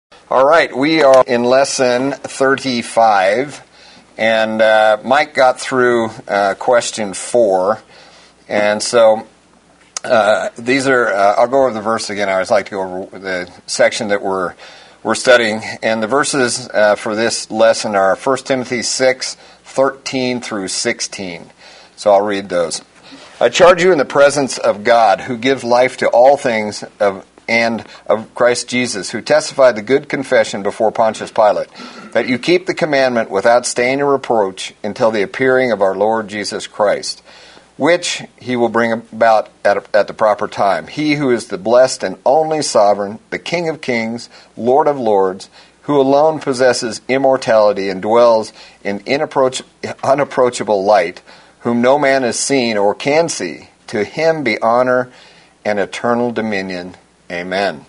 All right, we are in lesson 35, and Mike got through question 4, and so these are, I'll go over the verse again. I always like to go over the section that we're studying, and the verses for this lesson are 1 Timothy 6, 13 through 16. So I'll read those. I charge you in the presence of God, who gives life to all things, and of Christ Jesus, who testified the good confession before Pontius Pilate, that you keep the commandment without stain or reproach until the appearing of our Lord Jesus Christ, which he will bring about at the proper time. He who is the blessed and only sovereign, the King of kings, Lord of lords, who alone possesses immortality and dwells in unapproachable light, whom no man has seen or can see. To him be honor and eternal dominion. Amen.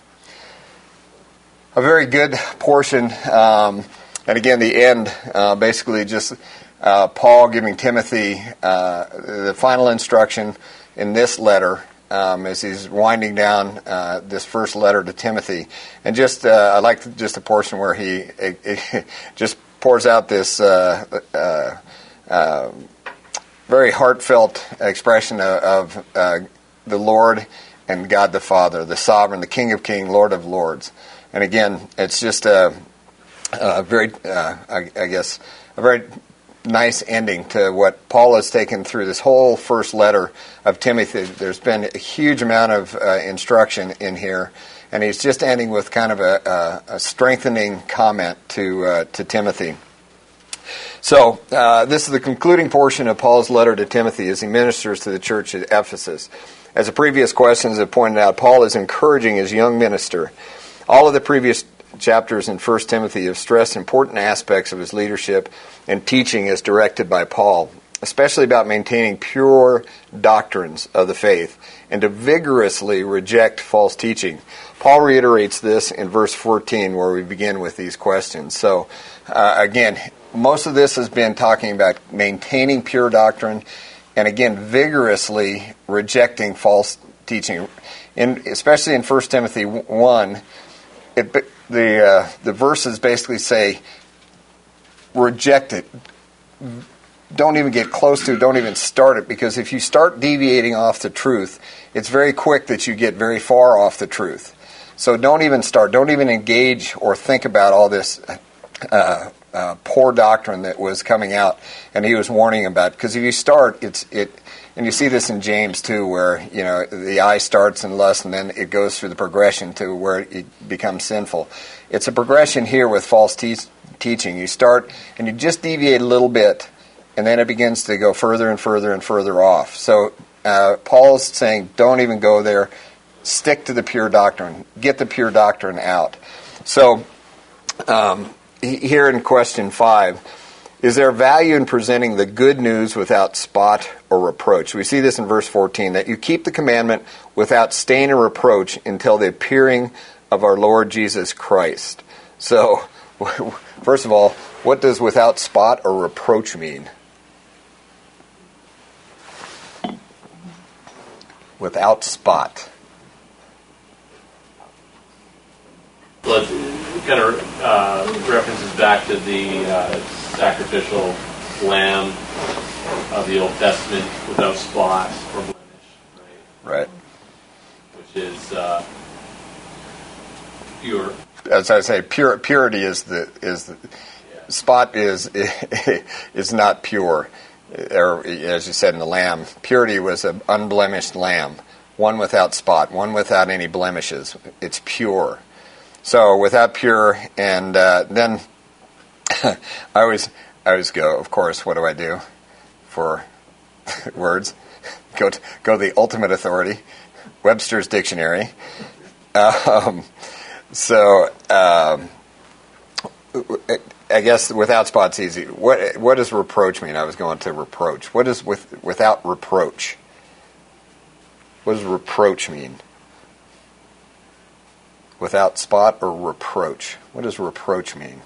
A very good portion, and again, the end, basically just Paul giving Timothy the final instruction in this letter as he's winding down this first letter to Timothy. And just, I like just the portion where he just pours out this very heartfelt expression of the Lord and God the Father, the Sovereign, the King of Kings, Lord of Lords. And again, it's just a very, I guess, a very nice ending to what Paul has taken through this whole first letter of Timothy. There's been a huge amount of instruction in here, and he's just ending with kind of a strengthening comment to Timothy. So, this is the concluding portion of Paul's letter to Timothy as he ministers to the church at Ephesus. As the previous questions have pointed out, Paul is encouraging his young minister. All of the previous chapters in 1 Timothy have stressed important aspects of his leadership and teaching as directed by Paul, especially about maintaining pure doctrines of the faith and to vigorously reject false teaching. Paul reiterates this in verse 14 where we begin with these questions. So, again, most of this has been talking about maintaining pure doctrine and again, vigorously rejecting false teaching. Especially in 1 Timothy 1, the verses basically say, reject it. Don't even get close to it. Don't even start it. Because if you start deviating off the truth, it's very quick that you get very far off the truth. So don't even start. Don't even engage or think about all this poor doctrine that was coming out, and he was warning about. Because if you start, and you see this in James too, where the eye starts in lust, and then it goes through the progression to where it becomes sinful. It's a progression here with false teaching. You start, and you just deviate a little bit, and then it begins to go further and further and further off. So Paul's saying, don't even go there. Stick to the pure doctrine. Get the pure doctrine out. So, here in question 5, is there value in presenting the good news without spot or reproach? We see this in verse 14, that you keep the commandment without stain or reproach until the appearing of our Lord Jesus Christ. So, first of all, what does without spot or reproach mean? Without spot. Well, it kind of references back to the sacrificial lamb of the Old Testament without spot or blemish, right? Which is pure. As I say, purity is the spot is not pure, or as you said in the lamb, purity was an unblemished lamb, one without spot, one without any blemishes. It's pure. So without pure, and then I always go, of course, what do I do for words? Go to the ultimate authority, Webster's Dictionary. I guess without spot's easy. What does reproach mean? I was going to reproach. What is without reproach? What does reproach mean? Without spot or reproach? What does reproach mean?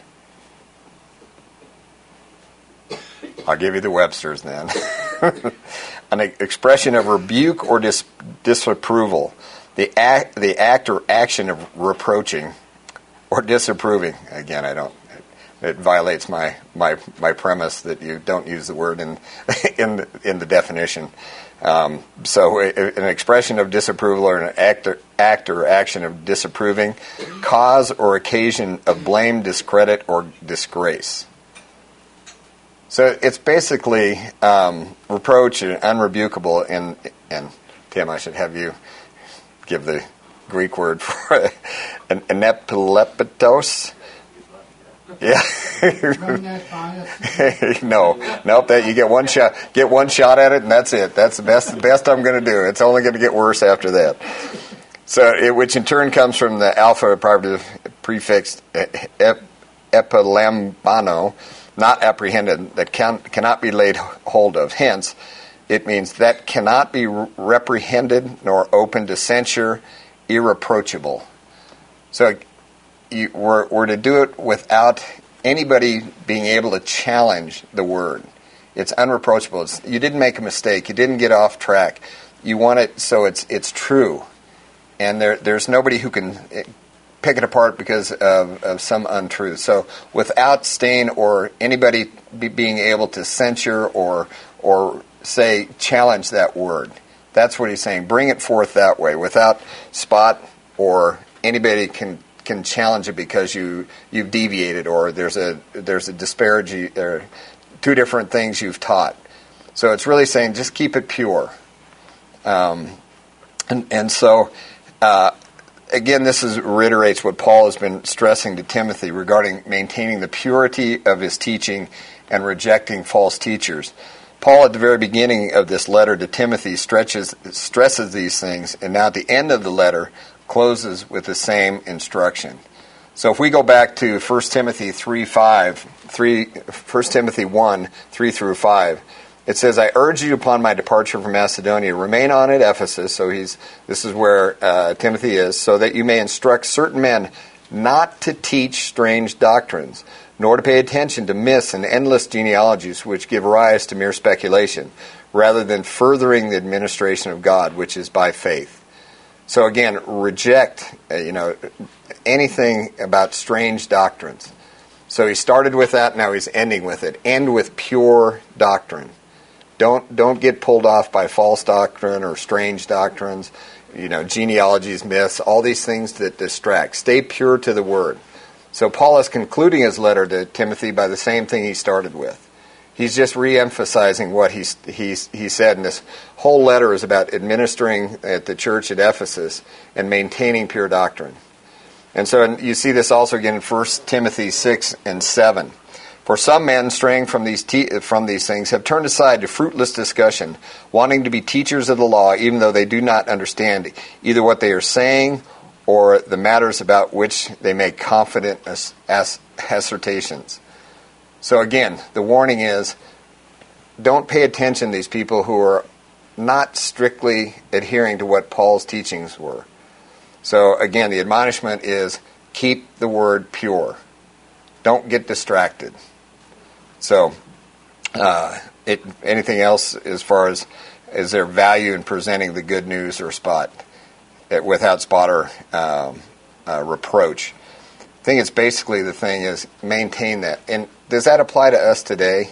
I'll give you the Webster's then. An expression of rebuke or disapproval. The act or action of reproaching or disapproving. Again, I don't. It violates my premise that you don't use the word in the definition. So an expression of disapproval or an act or action of disapproving, cause or occasion of blame, discredit, or disgrace. So it's basically reproach and unrebukable. And Tim, I should have you give the Greek word for an epilepetos. Yeah. Nope. That you get one shot. Get one shot at it, and that's it. That's the best I'm going to do. It's only going to get worse after that. So, which in turn comes from the alpha prefix epilambano, not apprehended, that cannot be laid hold of. Hence, it means that cannot be reprehended nor open to censure, irreproachable. So, we're to do it without anybody being able to challenge the word. It's unreproachable. You didn't make a mistake. You didn't get off track. You want it so it's true. And there's nobody who can pick it apart because of some untruth. So without stain or anybody being able to censure or say challenge that word. That's what he's saying. Bring it forth that way without spot or anybody can challenge it because you've deviated or there's a disparity or two different things you've taught. So it's really saying just keep it pure. And so again, this reiterates what Paul has been stressing to Timothy regarding maintaining the purity of his teaching and rejecting false teachers. Paul, at the very beginning of this letter to Timothy, stresses these things, and now at the end of the letter closes with the same instruction. So if we go back to 1 Timothy 1 3 through 5, it says, I urge you upon my departure from Macedonia, remain on at Ephesus, so this is where Timothy is, so that you may instruct certain men not to teach strange doctrines, nor to pay attention to myths and endless genealogies which give rise to mere speculation, rather than furthering the administration of God, which is by faith. So again, reject anything about strange doctrines. So he started with that, now he's ending with it. End with pure doctrine. Don't get pulled off by false doctrine or strange doctrines, genealogies, myths, all these things that distract. Stay pure to the word. So Paul is concluding his letter to Timothy by the same thing he started with. He's just re-emphasizing what he said, and this whole letter is about administering at the church at Ephesus and maintaining pure doctrine. And so you see this also again in 1 Timothy 6 and 7. For some men straying from these things have turned aside to fruitless discussion, wanting to be teachers of the law, even though they do not understand either what they are saying or the matters about which they make confident assertions. So again, the warning is, don't pay attention to these people who are not strictly adhering to what Paul's teachings were. So again, the admonishment is, keep the word pure. Don't get distracted. So, anything else as far as, is there value in presenting the good news or without spot or reproach? I think it's basically the thing is maintain that. And does that apply to us today?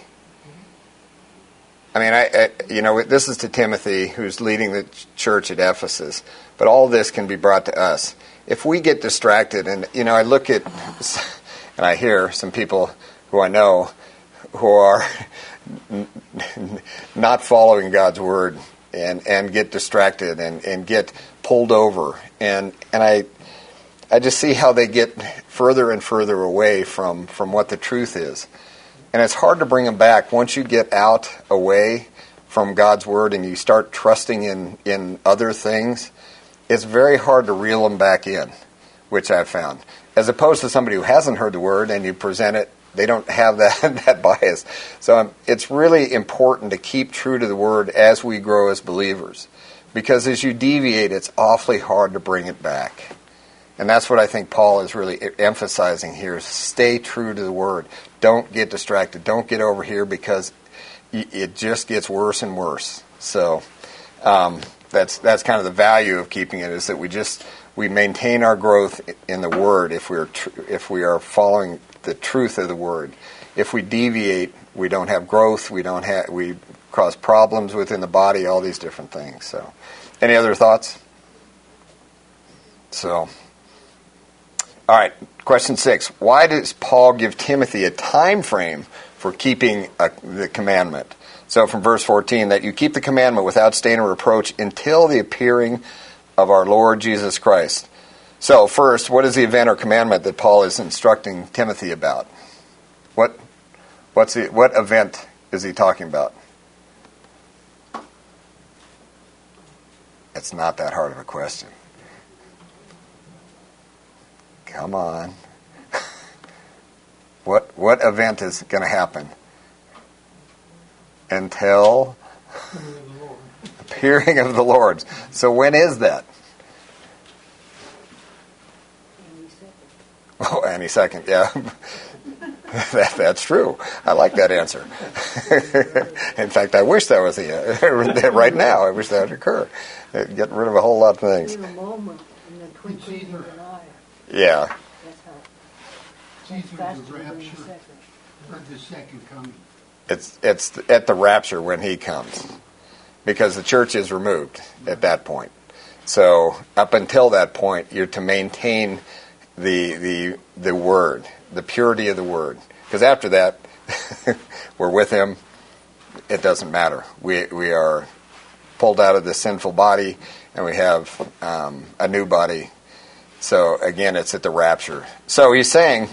I mean, this is to Timothy, who's leading the church at Ephesus, but all this can be brought to us. If we get distracted, and I look at, and I hear some people who I know who are not following God's word and get distracted and get pulled over, and I just see how they get further and further away from what the truth is. And it's hard to bring them back once you get away from God's word and you start trusting in other things. It's very hard to reel them back in, which I've found. As opposed to somebody who hasn't heard the word and you present it, they don't have that bias. So it's really important to keep true to the word as we grow as believers. Because as you deviate, it's awfully hard to bring it back. And that's what I think Paul is really emphasizing here. Stay true to the word. Don't get distracted. Don't get over here because it just gets worse and worse. So that's kind of the value of keeping it, is that we we maintain our growth in the Word if we are following the truth of the Word. If we deviate, we don't have growth. We cause problems within the body. All these different things. So, any other thoughts? So, all right. Question 6. Why does Paul give Timothy a time frame for keeping the commandment? So from verse 14, that you keep the commandment without stain or reproach until the appearing of our Lord Jesus Christ. So first, what is the event or commandment that Paul is instructing Timothy about? What event is he talking about? It's not that hard of a question. Come on. What event is going to happen? Until the appearing of the Lord. So when is that? Oh, any second, yeah. That's true. I like that answer. In fact, I wish that was right now. I wish that would occur. Get rid of a whole lot of things. In a moment, in the twinkling of an eye. Yeah. That's how. The rapture or the second coming. It's at the rapture when he comes, because the church is removed at that point. So up until that point, you're to maintain the word, the purity of the word. Because after that, we're with him. It doesn't matter. We are pulled out of the sinful body, and we have a new body. So again, it's at the rapture. So he's saying,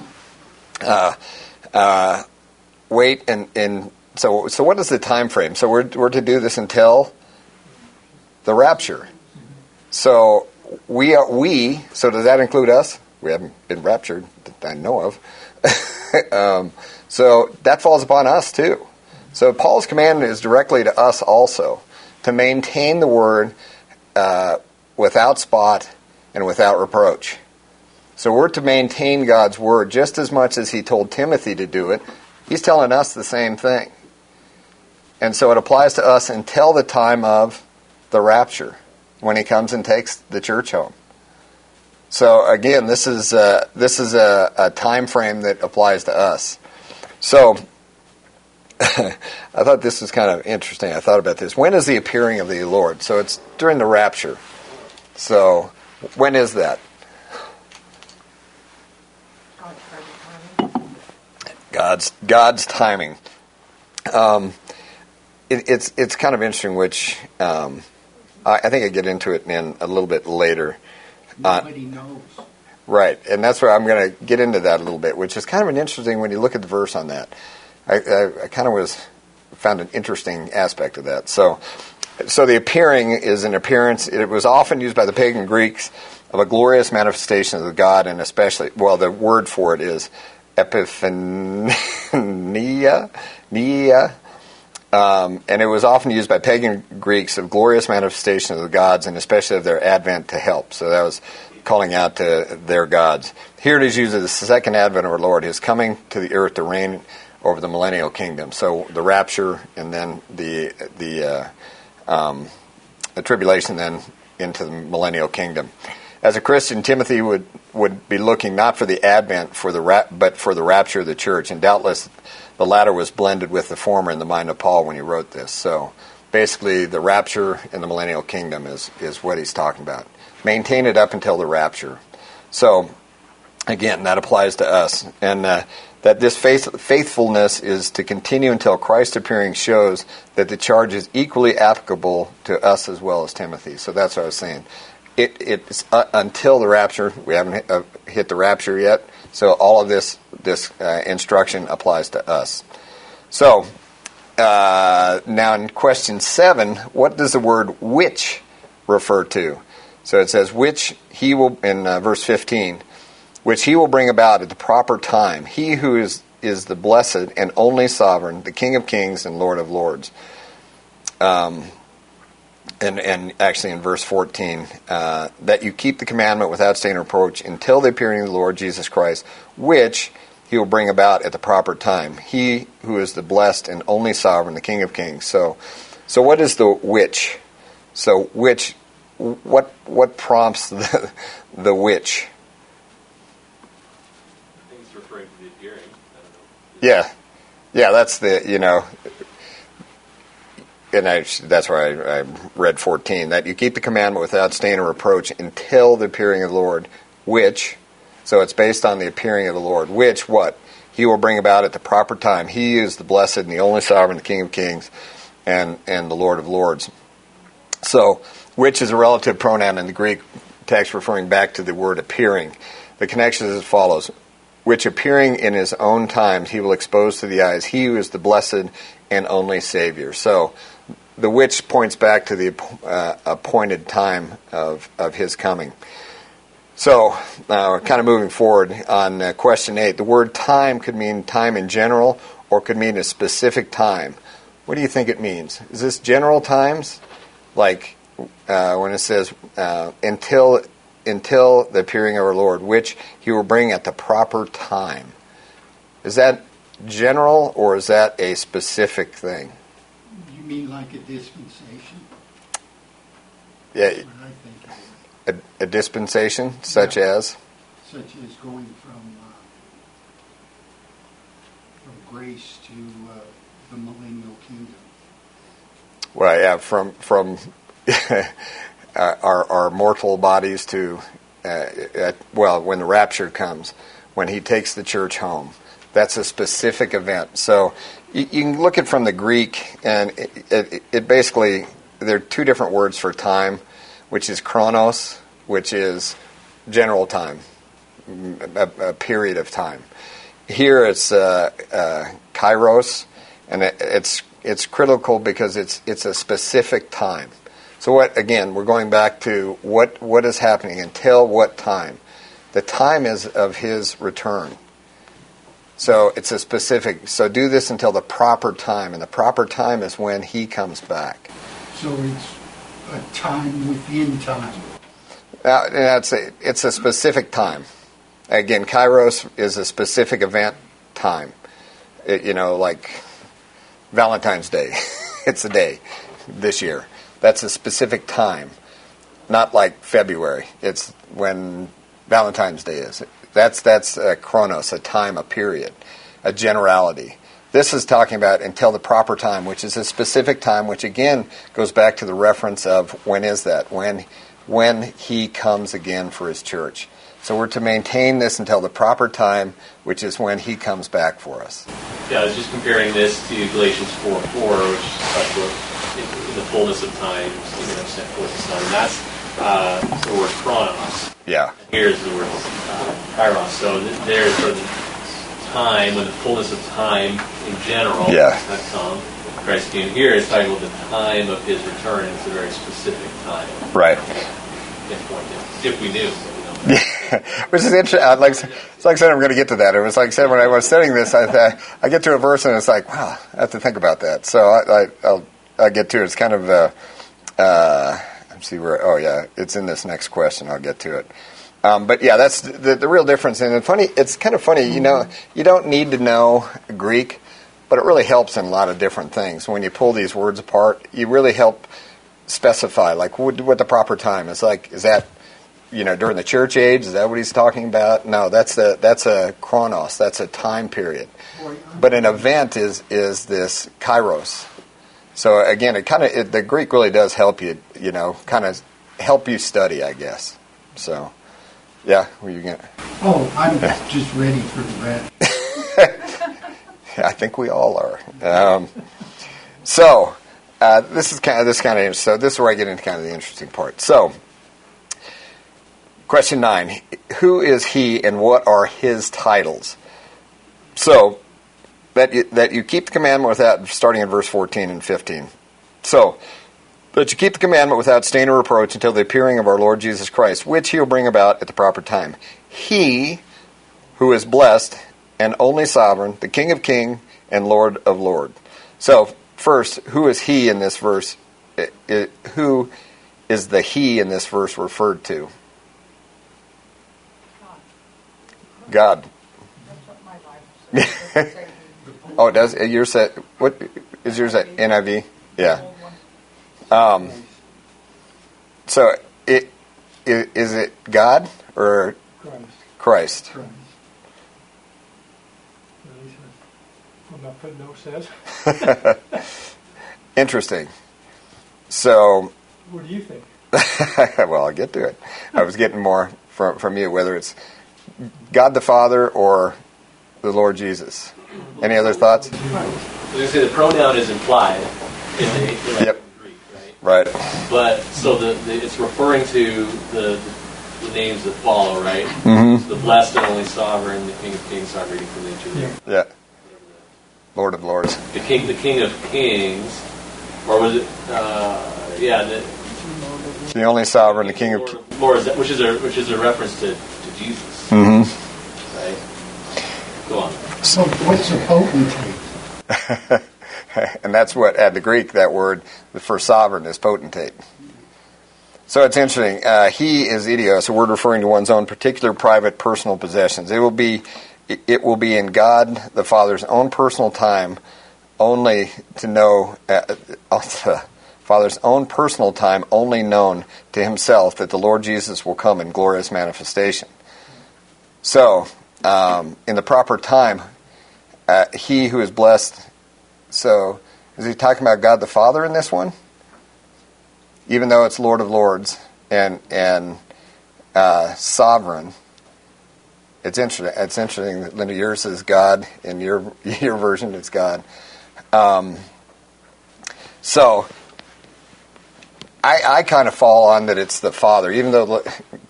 wait, and so what is the time frame? So we're to do this until the rapture. So so does that include us? We haven't been raptured that I know of. So that falls upon us too. So Paul's command is directly to us also, to maintain the word without spot and without reproach. So we're to maintain God's word just as much as he told Timothy to do it. He's telling us the same thing. And so it applies to us until the time of the rapture, when he comes and takes the church home. So again, this is a time frame that applies to us. So I thought this was kind of interesting. I thought about this. When is the appearing of the Lord? So it's during the rapture. So when is that? God's timing. It's kind of interesting, which I think I get into it in a little bit later. Nobody knows. Right, and that's where I'm going to get into that a little bit, which is kind of an interesting when you look at the verse on that. I kind of found an interesting aspect of that. So the appearing is an appearance. It was often used by the pagan Greeks of a glorious manifestation of God, and especially, well, the word for it is epiphania. And it was often used by pagan Greeks of glorious manifestations of the gods, and especially of their advent to help. So that was calling out to their gods. Here it is used as the second advent of our Lord, his coming to the earth to reign over the millennial kingdom. So the rapture, and then the tribulation, then into the millennial kingdom. As a Christian, Timothy would be looking not for the advent, but for the rapture of the church, and doubtless the latter was blended with the former in the mind of Paul when he wrote this. So basically, the rapture and the millennial kingdom is what he's talking about. Maintain it up until the rapture. So again, that applies to us, and that this faithfulness is to continue until Christ's appearing shows that the charge is equally applicable to us as well as Timothy. So that's what I was saying. It's until the rapture. We haven't hit the rapture yet. So all of this instruction applies to us. So now in question 7, what does the word which refer to? So it says, which he will, in verse 15, which he will bring about at the proper time. He who is the blessed and only sovereign, the King of kings and Lord of lords. And actually in verse 14, that you keep the commandment without stain or reproach until the appearing of the Lord Jesus Christ, which he will bring about at the proper time. He who is the blessed and only sovereign, the King of kings. So what is the which? So which what prompts the which? I think it's referring to the appearing. I don't know. Yeah, that's the and that's why I read 14, that you keep the commandment without stain or reproach until the appearing of the Lord, which, so it's based on the appearing of the Lord, which what? He will bring about at the proper time. He is the blessed and the only sovereign, the King of kings, and the Lord of lords. So, which is a relative pronoun in the Greek text referring back to the word appearing. The connection is as follows. Which appearing in his own times he will expose to the eyes. He who is the blessed and only Savior. So, the which points back to the appointed time of his coming. So, we're kind of moving forward on question 8. The word time could mean time in general or could mean a specific time. What do you think it means? Is this general times? Like when it says, until the appearing of our Lord, which he will bring at the proper time. Is that general or is that a specific thing? You mean like a dispensation? Yeah, That's what I think it is. a dispensation, such as? Such as going from grace to the millennial kingdom. Well, yeah, from our mortal bodies to, when the rapture comes, when he takes the church home. That's a specific event. So you can look at it from the Greek, and it basically, there are two different words for time, which is chronos, which is general time, a period of time. Here it's kairos, and it's critical because it's a specific time. So we're going back to what is happening until what time. The time is of his return. So it's a specific, so do this until the proper time, and the proper time is when he comes back. So it's a time within time. It's a specific time. Again, kairos is a specific event time. Like Valentine's Day. It's a day this year. That's a specific time. Not like February. It's when Valentine's Day is. That's a chronos, a time, a period, a generality. This is talking about until the proper time, which is a specific time, which again goes back to the reference of when is that? When he comes again for his church. So we're to maintain this until the proper time, which is when he comes back for us. Yeah, I was just comparing this to Galatians 4:4, which talks about in the fullness of time, Stephen have sent forth the Son. That's the word chronos. Yeah. Here's the word kairos. So there's sort of the time, when the fullness of time in general has come. Christ came here. It's talking about the time of his return. It's a very specific time. Right. If we knew. Which is interesting. It's like I said, I'm going to get to that. It was like I said, when I was studying this, I get to a verse and it's like, wow, I have to think about that. So I'll get to it. It's kind of, let's see where, oh yeah, it's in this next question. I'll get to it. But yeah, that's the real difference. And it's kind of funny, you don't need to know Greek, but it really helps in a lot of different things. When you pull these words apart, you really help specify, like, what the proper time is. Like, is that, during the church age? Is that what he's talking about? No, that's a chronos. That's a time period. But an event is this kairos. So again, the Greek really does help you, kind of help you study, I guess. So, yeah, what are you going to? Oh, I'm just ready for the rest. I think we all are. So this is kind of interesting. So this is where I get into kind of the interesting part. So, question 9: who is he, and what are his titles? So that you keep the commandment without, starting in verse 14 and 15. So that you keep the commandment without stain or reproach until the appearing of our Lord Jesus Christ, which he will bring about at the proper time. He who is blessed and only sovereign, the King of kings and Lord of lords. So, first, who is he in this verse? Who is the he in this verse referred to? God. That's what my Bible says. Oh, it does? Yours said, what is yours at NIV? Yeah. So, Is it God or Christ? Christ. At least what my footnote says. Interesting. So, What do you think? well, I'll get to it. I was getting more from you, whether it's God the Father or the Lord Jesus. Any other thoughts? I was going to say the pronoun is implied in the Yep. Greek, right? Right. But so it's referring to the names that follow, right? Mm-hmm. So the blessed and only sovereign, the King of Kings. So I'm reading from the interlinear. Yeah. Lord of Lords. The King of Kings, or was it? The only sovereign, the King of Lord of Lords, which is a reference to Jesus, Mm-hmm. right? Go on. So what's a potentate? And that's what, at the Greek, that word for sovereign is potentate. So it's interesting. He is idios, a word referring to one's own particular private personal possessions. It will be in God the Father's own personal time only to know, Father's own personal time only known to himself that the Lord Jesus will come in glorious manifestation. So, in the proper time, he who is blessed. So, is he talking about God the Father in this one? Even though it's Lord of Lords and sovereign, it's interesting. It's interesting that Linda, yours is God, in your version it's God. So, I kind of fall on that it's the Father, even though,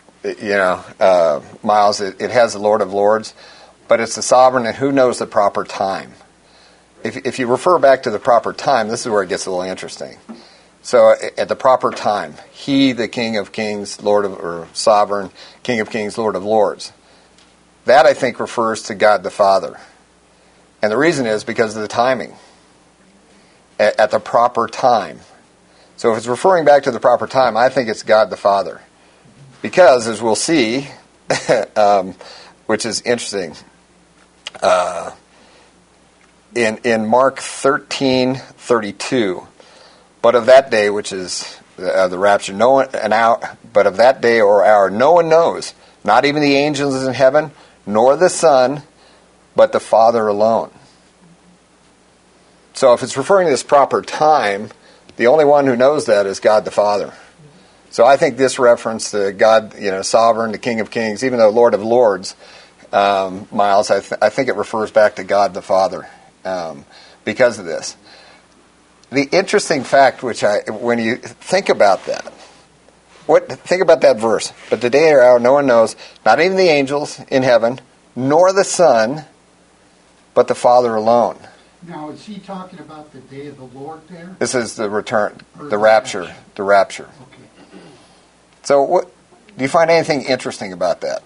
Miles, it has the Lord of Lords, but it's the sovereign, and who knows the proper time. If you refer back to the proper time, this is where it gets a little interesting. So at the proper time, he, the King of Kings, or sovereign, King of Kings, Lord of Lords. That, I think, refers to God the Father. And the reason is because of the timing. At the proper time. So if it's referring back to the proper time, I think it's God the Father. Because, as we'll see, which is interesting, in Mark 13:32, but of that day, which is the rapture, but of that day or hour, no one knows, not even the angels in heaven, nor the Son, but the Father alone. So if it's referring to this proper time, the only one who knows that is God the Father. So I think this reference to God, sovereign, the King of Kings, even though Lord of Lords, Miles, I think it refers back to God the Father because of this. The interesting fact, when you think about that, think about that verse. But the day or hour no one knows, not even the angels in heaven, nor the Son, but the Father alone. Now, is he talking about the day of the Lord there? This is the return, the rapture. The rapture. Okay. So, do you find anything interesting about that?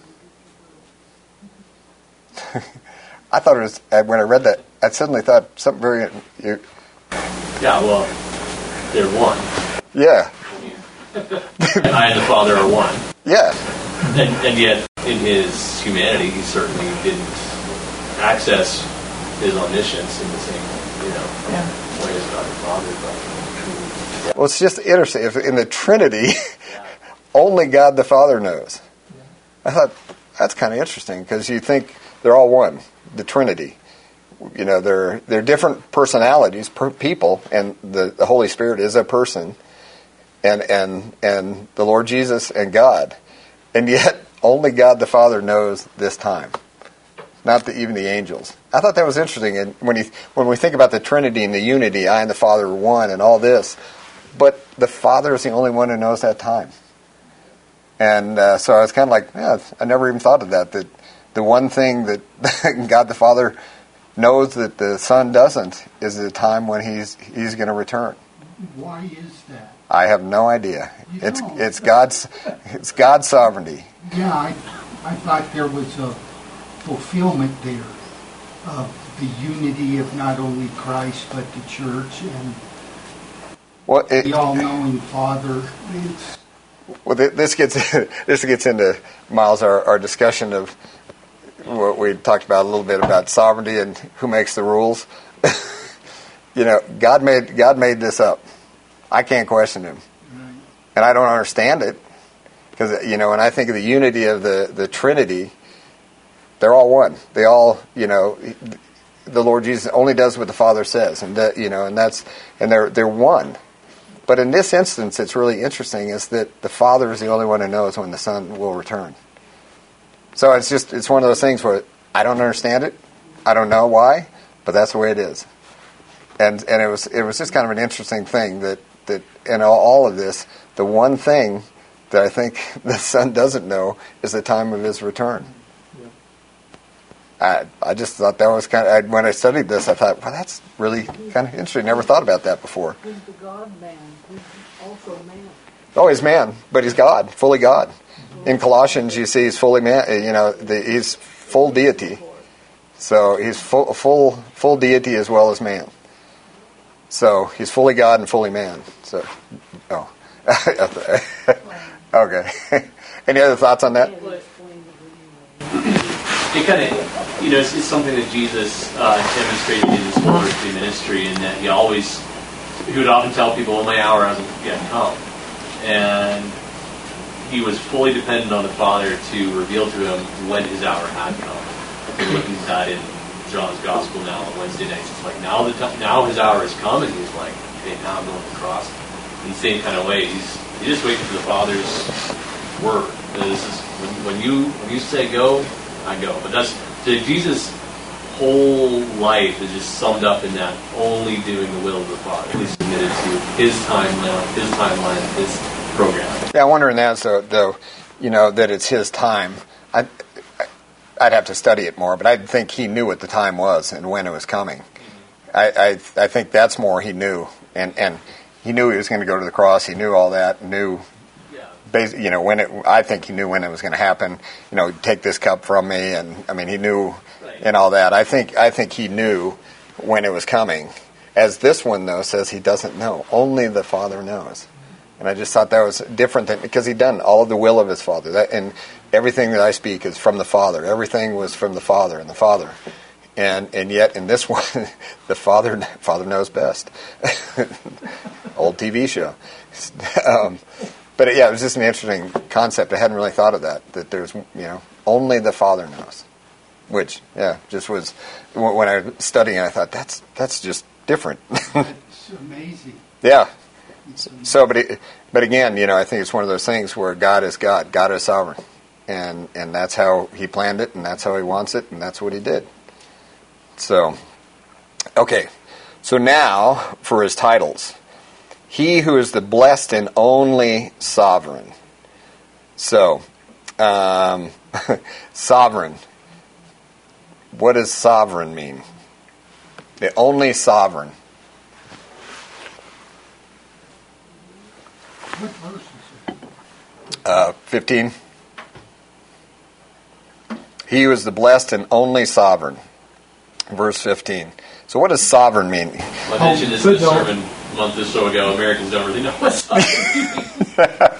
I thought it was, when I read that, I suddenly thought something very... Yeah, well, they're one. Yeah. And I and the Father are one. Yeah. And yet, in his humanity, he certainly didn't access his omniscience in the same, way as God the Father. But, Well, it's just interesting. If in the Trinity, only God the Father knows. I thought, that's kind of interesting, because you think they're all one, the Trinity. They're different personalities, people, and the Holy Spirit is a person, and the Lord Jesus and God. And yet, only God the Father knows this time. Not even the angels. I thought that was interesting. And when we think about the Trinity and the unity, I and the Father are one, and all this, but the Father is the only one who knows that time. And so I was kind of like, I never even thought of that. That the one thing that God the Father knows that the Son doesn't is the time when He's going to return. Why is that? I have no idea. You don't. It's God's sovereignty. Yeah, I thought there was a fulfillment there of the unity of not only Christ but the church and the all-knowing Father. This gets into, Miles, our discussion of what we talked about a little bit about sovereignty and who makes the rules. God made this up. I can't question Him. Right. and I don't understand it. Because, when I think of the unity of the Trinity, they're all one. They all, the Lord Jesus only does what the Father says, and they're one. But in this instance, it's really interesting is that the Father is the only one who knows when the Son will return. So it's one of those things where I don't understand it. I don't know why, but that's the way it is. And it was just kind of an interesting thing that in all of this, the one thing that I think the Son doesn't know is the time of his return. Yeah. I just thought that was when I studied this, I thought, well, that's really kind of interesting. Never thought about that before. He's the God-man. He's also man. Oh, he's man, but he's God, fully God. In Colossians, you see he's fully man. He's full deity. So he's full deity as well as man. So he's fully God and fully man. So, okay. Any other thoughts on that? It kind of, it's something that Jesus demonstrated in his whole earthly ministry, in that he would often tell people, "Well, my hour hasn't yet come," and he was fully dependent on the Father to reveal to him when his hour had come. We're looking at that in John's Gospel now on Wednesday nights. It's like now his hour has come, and he's like, "Okay, now I'm going to the cross." In the same kind of way, he's just waiting for the Father's word. This is when you say go, I go. But that's Jesus' whole life is just summed up in that only doing the will of the Father. He's submitted to his timeline, his program. Yeah, I wonder in that though, that it's his time. I'd have to study it more, but I think he knew what the time was and when it was coming. I think that's more he knew, and he knew he was going to go to the cross. He knew all that. I think he knew when it was going to happen. Take this cup from me, and he knew, and all that. I think he knew when it was coming. As this one though says, he doesn't know. Only the Father knows. And I just thought that was different because he'd done all of the will of his Father. And everything that I speak is from the Father. Everything was from the Father and the Father. And yet in this one, the Father knows best. Old TV show. But yeah, it was just an interesting concept. I hadn't really thought of that there's, only the Father knows. Which, just was, when I was studying it, I thought, that's just different. It's amazing. Yeah. So, but again, I think it's one of those things where God is God. God is sovereign. And that's how he planned it, and that's how he wants it, and that's what he did. So, okay. So now, for his titles. He who is the blessed and only sovereign. So, sovereign. What does sovereign mean? The only sovereign. What verse is it? 15. He who is the blessed and only sovereign. Verse 15. So what does sovereign mean? I mentioned this in a sermon a month or so ago. Americans don't really know what sovereign means.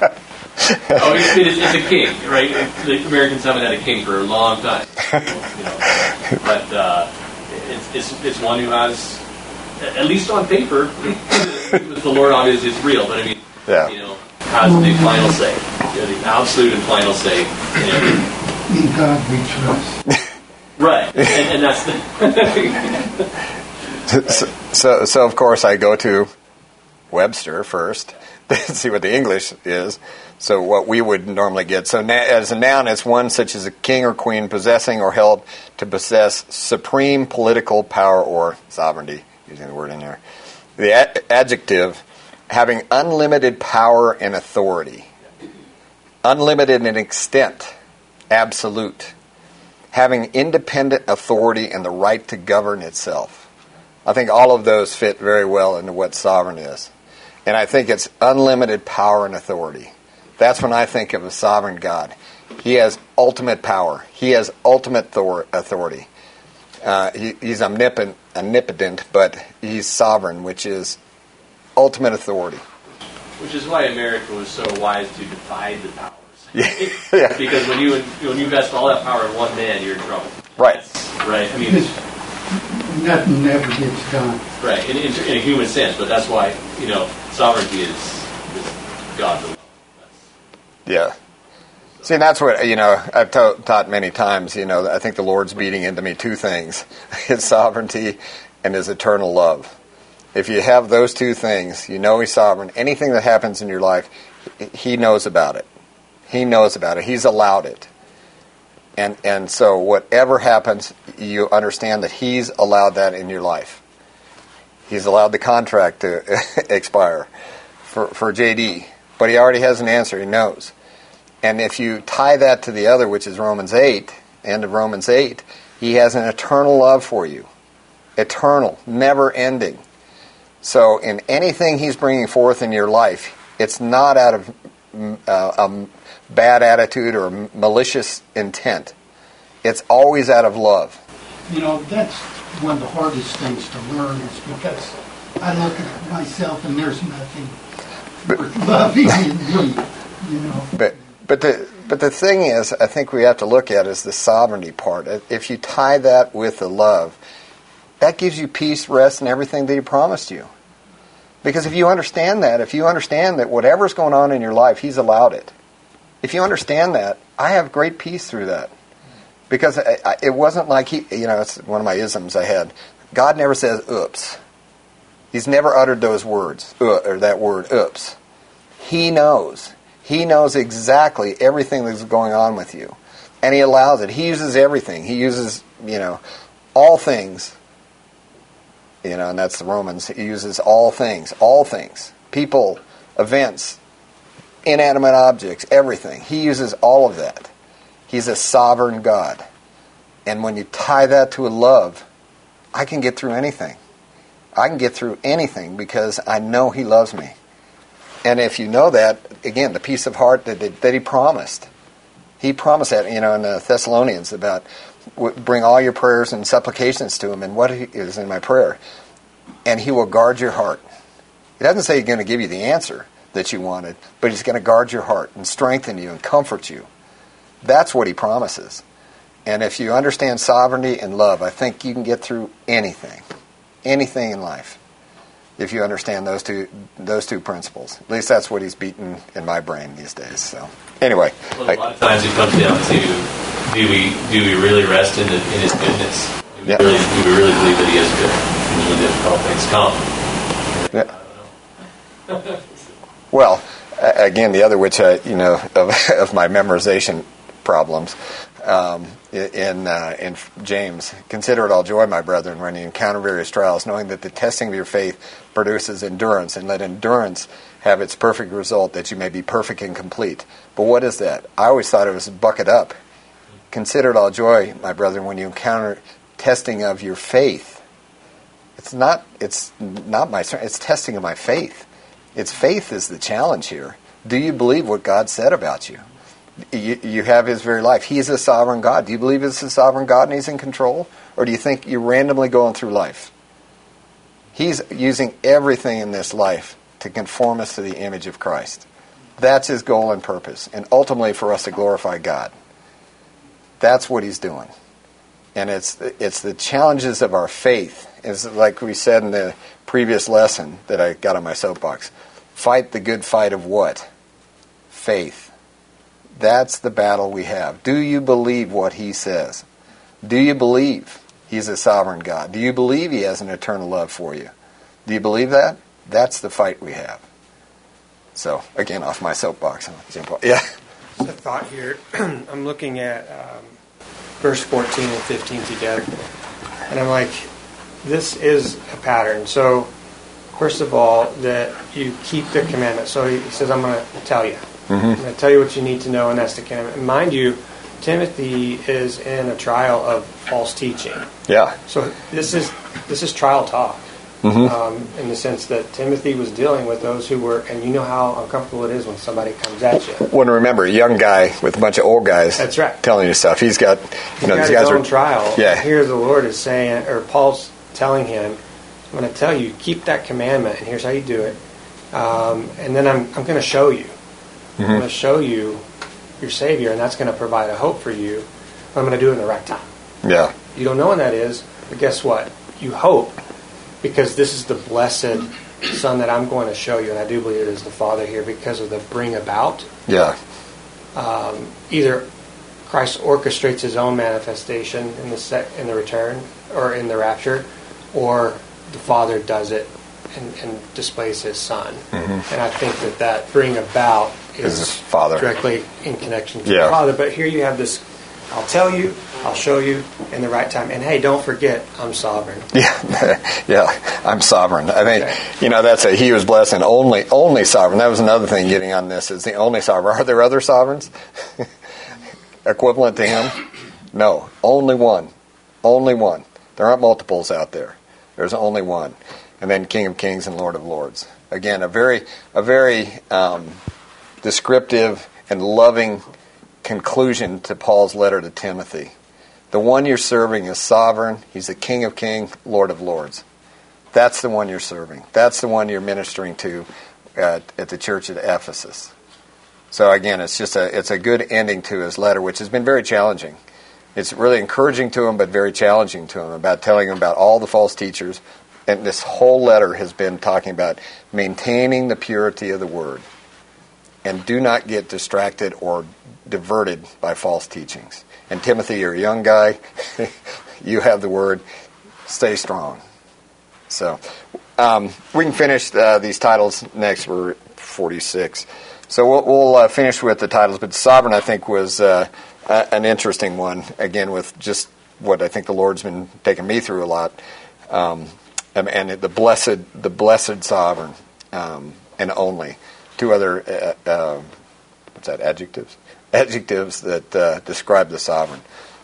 It's a king, right? The Americans haven't had a king for a long time. But it's one who has, at least on paper, with the Lord obviously it's real, but has the final say. The absolute and final say. In God we trust. Right, and that's the... so of course I go to Webster first to see what the English is. So what we would normally get. So as a noun, it's one such as a king or queen possessing or held to possess supreme political power or sovereignty, using the word in there. The adjective, having unlimited power and authority. Unlimited in extent, absolute. Having independent authority and the right to govern itself. I think all of those fit very well into what sovereign is. And I think it's unlimited power and authority. That's when I think of a sovereign God. He has ultimate power. He has ultimate authority. He's omnipotent, but he's sovereign, which is ultimate authority. Which is why America was so wise to divide the powers. Yeah. Because when you invest all that power in one man, you're in trouble. Right. Right. Nothing ever gets done. Right. In a human sense, but that's why sovereignty is God. Yeah. See, and that's what, I've taught many times, I think the Lord's beating into me two things, His sovereignty and His eternal love. If you have those two things, He's sovereign. Anything that happens in your life, He knows about it. He knows about it. He's allowed it. And so whatever happens, you understand that He's allowed that in your life. He's allowed the contract to expire for JD. But He already has an answer. He knows. And if you tie that to the other, which is Romans 8, end of Romans 8, He has an eternal love for you. Eternal, never ending. So in anything He's bringing forth in your life, it's not out of a bad attitude or malicious intent. It's always out of love. That's one of the hardest things to learn, is because I look at myself and there's nothing worth loving in me. But the thing is, I think we have to look at is the sovereignty part. If you tie that with the love, that gives you peace, rest, and everything that He promised you. Because if you understand that whatever's going on in your life, He's allowed it. If you understand that, I have great peace through that. Because it wasn't like it's one of my isms I had. God never says, oops. He's never uttered those words, or that word, oops. He knows. He knows exactly everything that's going on with you. And He allows it. He uses everything. He uses, all things. And that's the Romans. He uses all things. People, events, inanimate objects, everything. He uses all of that. He's a sovereign God. And when you tie that to a love, I can get through anything. I can get through anything because I know He loves me. And if you know that, again, the peace of heart that He promised. He promised that, in the Thessalonians about bring all your prayers and supplications to Him, and what is in my prayer. And He will guard your heart. He doesn't say He's going to give you the answer that you wanted, but He's going to guard your heart and strengthen you and comfort you. That's what He promises. And if you understand sovereignty and love, I think you can get through anything in life, if you understand those two principles. At least that's what He's beaten in my brain these days. So anyway, a lot of times it comes down to do we really rest in His goodness? Do we really believe that He is good when the difficult things come? Yeah. Well, again, the other which of my memorization problems in James, consider it all joy, my brethren, when you encounter various trials, knowing that the testing of your faith produces endurance, and let endurance have its perfect result, that you may be perfect and complete. But what is that? I always thought it was bucket up. Consider it all joy, my brethren, when you encounter testing of your faith. It's not my strength. It's testing of my faith. It's faith is the challenge here. Do you believe what God said about you? You have His very life. He's a sovereign God. Do you believe He's a sovereign God and He's in control? Or do you think you're randomly going through life? He's using everything in this life to conform us to the image of Christ. That's His goal and purpose. And ultimately for us to glorify God. That's what He's doing. And it's the challenges of our faith. It's like we said in the previous lesson that I got on my soapbox. Fight the good fight of what? Faith. That's the battle we have. Do you believe what He says? Do you believe He's a sovereign God? Do you believe He has an eternal love for you? Do you believe that? That's the fight we have. So, again, off my soapbox. Yeah. Just a thought here. I'm looking at verse 14 and 15 together. And I'm like, this is a pattern. So, first of all, that you keep the commandment. So he says, I'm going to tell you. Mm-hmm. I'm going to tell you what you need to know, and that's the commandment. And mind you, Timothy is in a trial of false teaching. Yeah. So this is trial talk. Mm-hmm. In the sense that Timothy was dealing with those who were, and you know how uncomfortable it is when somebody comes at you. Well, remember, a young guy with a bunch of old guys. That's right. Telling you stuff. He's got, these guys are on trial. Yeah. And here the Lord is saying, or Paul's telling him, I'm going to tell you, keep that commandment, and here's how you do it. And then I'm going to show you. Mm-hmm. I'm going to show you your Savior, and that's going to provide a hope for you. But I'm going to do it in the right time. Yeah. You don't know when that is, but guess what? You hope, because this is the blessed Son that I'm going to show you, and I do believe it is the Father here because of the bring about. Yeah. either Christ orchestrates his own manifestation in the return or in the rapture, or the Father does it and displays his Son. Mm-hmm. And I think that bring about is Father directly in connection to the Father. But here you have this, I'll tell you, I'll show you in the right time. And hey, don't forget, I'm sovereign. Yeah, I'm sovereign. I think, that's he was blessed and only sovereign. That was another thing getting on this, is the only sovereign. Are there other sovereigns equivalent to him? No, only one. Only one. There aren't multiples out there. There's only one. And then King of Kings and Lord of Lords. Again, a very descriptive and loving conclusion to Paul's letter to Timothy. The one you're serving is sovereign. He's the King of Kings, Lord of Lords. That's the one you're serving. That's the one you're ministering to at the church at Ephesus. So again, it's a good ending to his letter, which has been very challenging. It's really encouraging to him, but very challenging to him, about telling him about all the false teachers. And this whole letter has been talking about maintaining the purity of the Word. And do not get distracted or diverted by false teachings. And Timothy, you're a young guy. You have the Word. Stay strong. So we can finish these titles next. We're 46. So we'll finish with the titles. But sovereign, I think, was an interesting one. Again, with just what I think the Lord's been taking me through a lot. And the blessed sovereign, and only. Two other adjectives that describe the sovereign,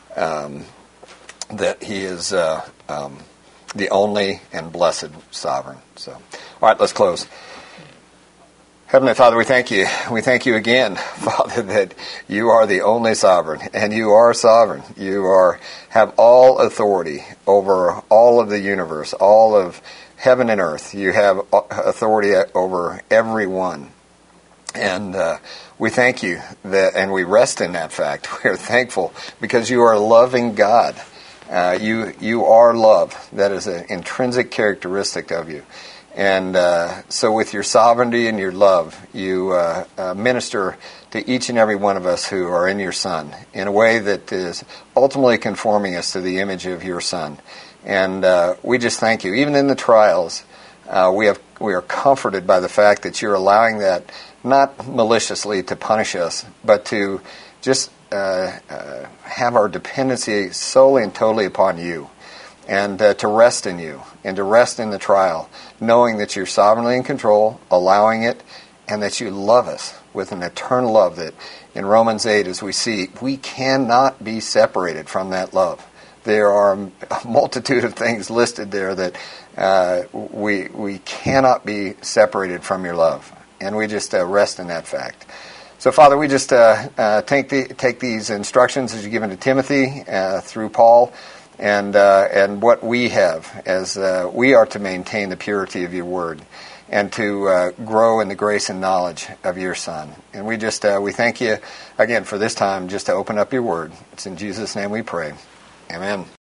that he is the only and blessed sovereign. So, all right, let's close. Heavenly Father, we thank you. We thank you again, Father, that you are the only sovereign, and you are sovereign. You have all authority over all of the universe, all of heaven and earth. You have authority over everyone. And we thank you and we rest in that fact. We are thankful because you are a loving God. You are love. That is an intrinsic characteristic of you. And so with your sovereignty and your love, you minister to each and every one of us who are in your Son in a way that is ultimately conforming us to the image of your Son. And we just thank you. Even in the trials, we are comforted by the fact that you're allowing that, not maliciously to punish us, but to just have our dependency solely and totally upon you. And to rest in you, and to rest in the trial, knowing that you're sovereignly in control, allowing it, and that you love us with an eternal love that in Romans 8, as we see, we cannot be separated from that love. There are a multitude of things listed there that we cannot be separated from your love. And we just rest in that fact. So, Father, we just take these instructions as you've given to Timothy through Paul, and what we have as we are to maintain the purity of your word and to grow in the grace and knowledge of your Son. And we just we thank you again for this time just to open up your word. It's in Jesus' name we pray. Amen.